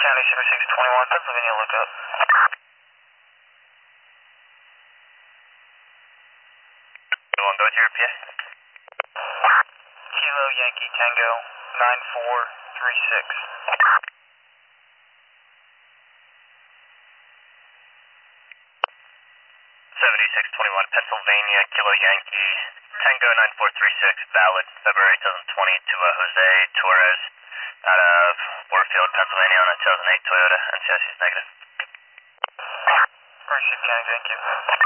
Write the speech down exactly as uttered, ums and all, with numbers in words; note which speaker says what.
Speaker 1: County seventy-six twenty-one, Pennsylvania lookup.
Speaker 2: You want to go with your P A?
Speaker 1: Kilo Yankee Tango nine four three six.
Speaker 2: seventy-six twenty-one, Pennsylvania, Kilo Yankee, Tango nine four three six, valid, February twenty twenty to uh, Jose Torres out of Warfield, Pennsylvania on a two thousand eight Toyota, N C I C is negative.
Speaker 1: Appreciate it, County, thank you.